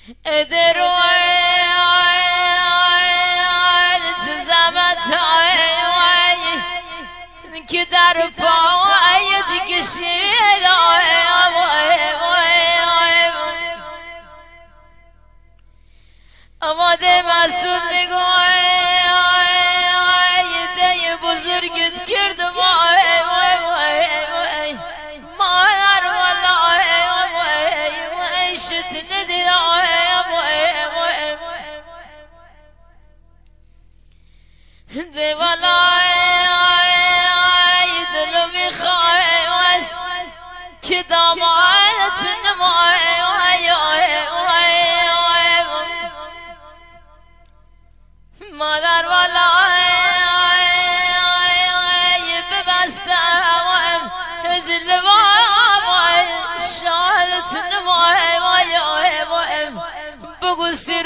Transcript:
که در پای دیگه شید آماده مسعود میگوه ده بزرگت کردم مادر والله شت ندی ده والله دلو میخواست که دامانت مادر والله ببستم هزل بابا شاهدت نمای بگو